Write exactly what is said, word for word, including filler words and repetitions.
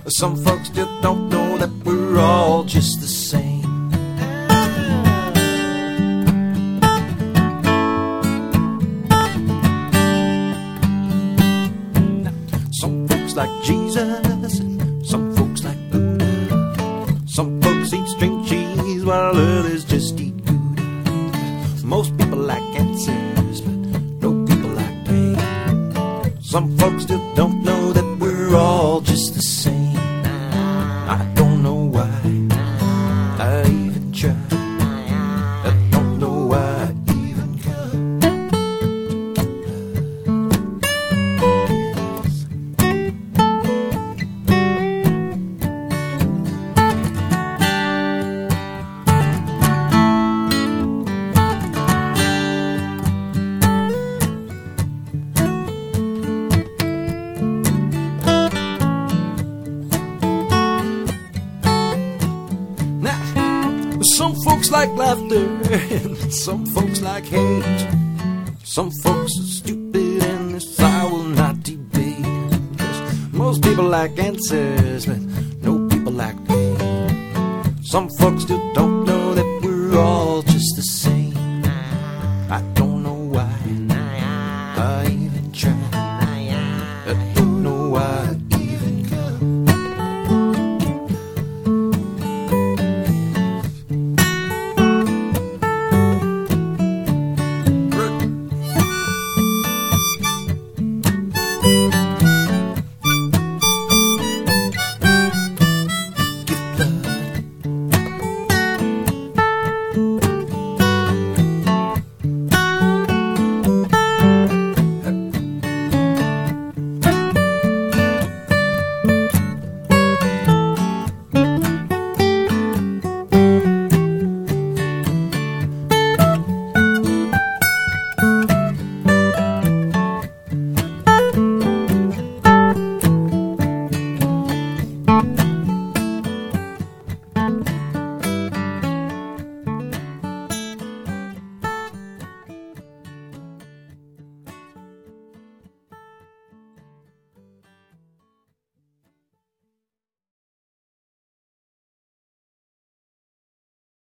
Some folks still don't know that we're all just the same. Some folks like Jesus, some folks like Buddha. Some folks eat string cheese while others just eat Gouda. Most people like answers, but no people like pain. Some folks still don't know that we're all just the same. I don't know why I even try. I don't know why I even Some folks like laughter, and some folks like hate. Some folks are stupid, and this I will not debate. 'Cause most people like answers, but no people like pain. Some folks still don't know